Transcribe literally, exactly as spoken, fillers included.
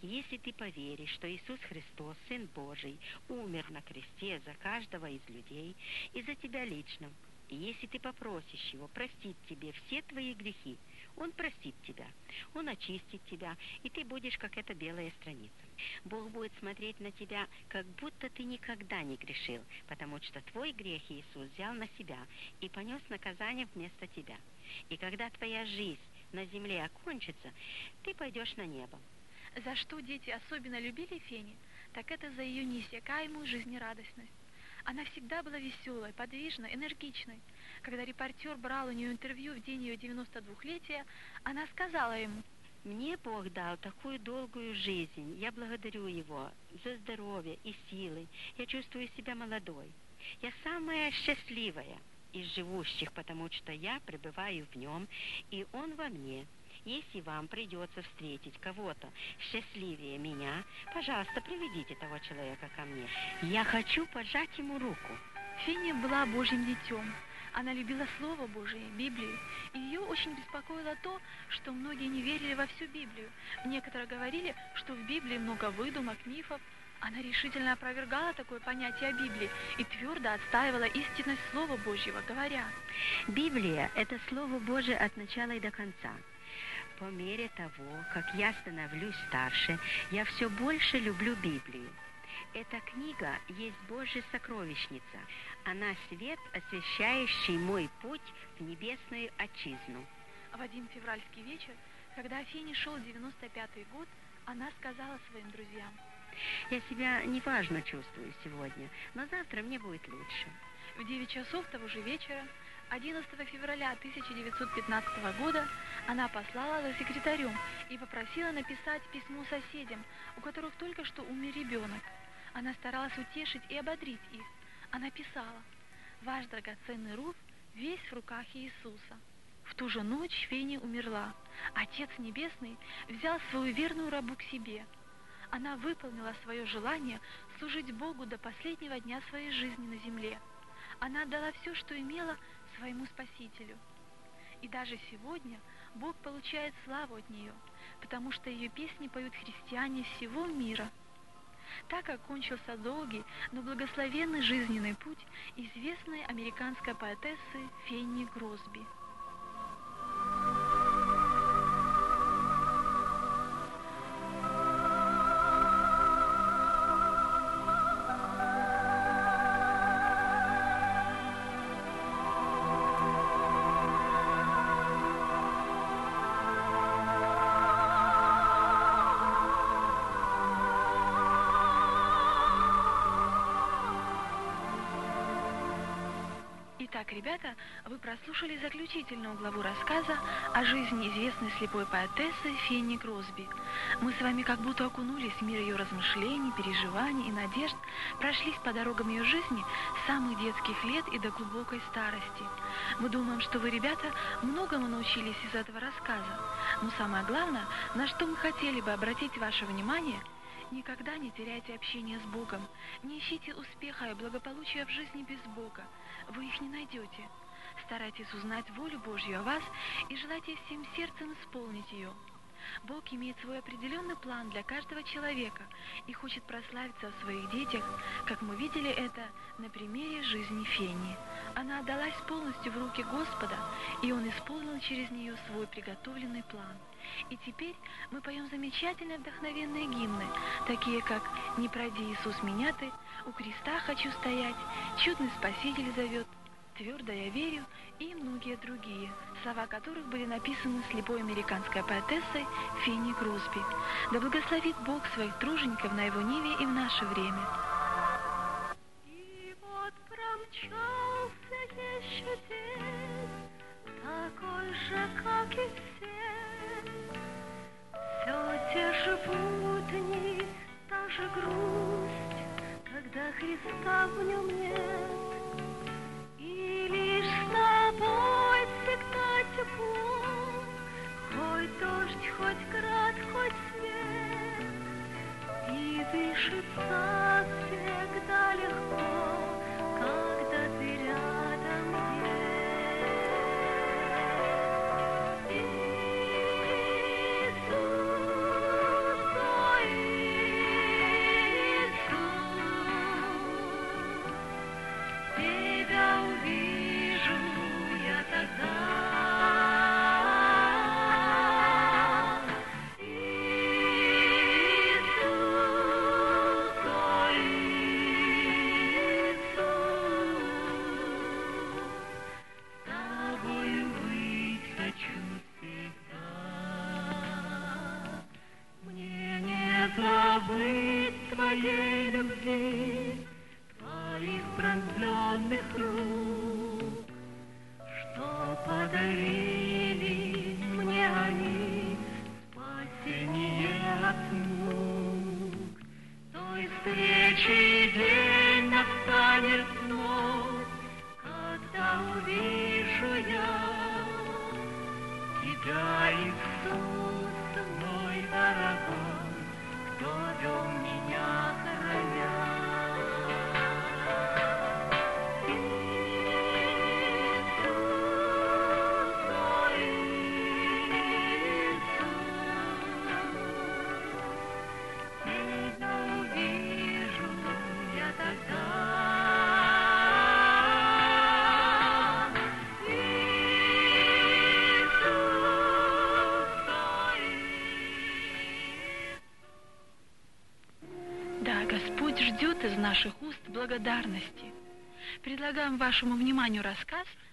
Если ты поверишь, что Иисус Христос, Сын Божий, умер на кресте за каждого из людей и за тебя лично, и если ты попросишь Его простить тебе все твои грехи, Он простит тебя, Он очистит тебя, и ты будешь, как эта белая страница. Бог будет смотреть на тебя, как будто ты никогда не грешил, потому что твой грех Иисус взял на себя и понес наказание вместо тебя. И когда твоя жизнь на земле окончится, ты пойдешь на небо. За что дети особенно любили Фени, так это за ее неиссякаемую жизнерадостность. Она всегда была веселой, подвижной, энергичной. Когда репортер брал у нее интервью в день ее девяносто двухлетия, она сказала ему: «Мне Бог дал такую долгую жизнь. Я благодарю Его за здоровье и силы. Я чувствую себя молодой. Я самая счастливая из живущих, потому что я пребываю в Нем, и Он во мне. Если вам придется встретить кого-то счастливее меня, пожалуйста, приведите того человека ко мне. Я хочу пожать ему руку». Фенни была Божьим детем. Она любила Слово Божие, Библию, и ее очень беспокоило то, что многие не верили во всю Библию. Некоторые говорили, что в Библии много выдумок, мифов. Она решительно опровергала такое понятие о Библии и твердо отстаивала истинность Слова Божьего, говоря: «Библия – это Слово Божие от начала и до конца. По мере того, как я становлюсь старше, я все больше люблю Библию. Эта книга есть Божья сокровищница. Она свет, освещающий мой путь в небесную отчизну». В один февральский вечер, когда Фенни шел девяносто пятый год, она сказала своим друзьям: «Я себя неважно чувствую сегодня, но завтра мне будет лучше». В девять часов того же вечера, одиннадцатого февраля тысяча девятьсот пятнадцатого года, она послала за секретарем и попросила написать письмо соседям, у которых только что умер ребенок. Она старалась утешить и ободрить их. Она писала: «Ваш драгоценный Руф весь в руках Иисуса». В ту же ночь Фенни умерла. Отец Небесный взял свою верную рабу к себе. Она выполнила свое желание служить Богу до последнего дня своей жизни на земле. Она отдала все, что имела, своему Спасителю. И даже сегодня Бог получает славу от нее, потому что ее песни поют христиане всего мира. Так окончился долгий, но благословенный жизненный путь известной американской поэтессы Фенни Кросби. Итак, ребята, вы прослушали заключительную главу рассказа о жизни известной слепой поэтессы Фенни Кросби. Мы с вами как будто окунулись в мир ее размышлений, переживаний и надежд, прошлись по дорогам ее жизни с самых детских лет и до глубокой старости. Мы думаем, что вы, ребята, многому научились из этого рассказа. Но самое главное, на что мы хотели бы обратить ваше внимание – никогда не теряйте общение с Богом, не ищите успеха и благополучия в жизни без Бога, вы их не найдете. Старайтесь узнать волю Божью о вас и желайте всем сердцем исполнить ее. Бог имеет свой определенный план для каждого человека и хочет прославиться в своих детях, как мы видели это на примере жизни Фенни. Она отдалась полностью в руки Господа, и Он исполнил через нее свой приготовленный план. И теперь мы поем замечательные вдохновенные гимны, такие как «Не пройди, Иисус, меня ты», «У креста хочу стоять», «Чудный Спаситель зовет», «Твердо я верю» и многие другие, слова которых были написаны слепой американской поэтессой Фенни Кросби. Да благословит Бог своих тружеников на его ниве и в наше время. И вот промчался еще день, такой же, как и все. Все те же будни, та же грусть, когда Христа в нем нет. И лишь с тобой всегда тепло, хоть дождь, хоть град, хоть снег. И дышится всегда легко, когда ты рядом есть. Иисус, мой забыть твоей любви, твоих пронзенных рук, что подарили мне они спасение от мук. Той встречи день настанет вновь, когда увижу я тебя, Иисус, мой дорогой, кто вел меня храня. Господь ждет из наших уст благодарности. Предлагаем вашему вниманию рассказ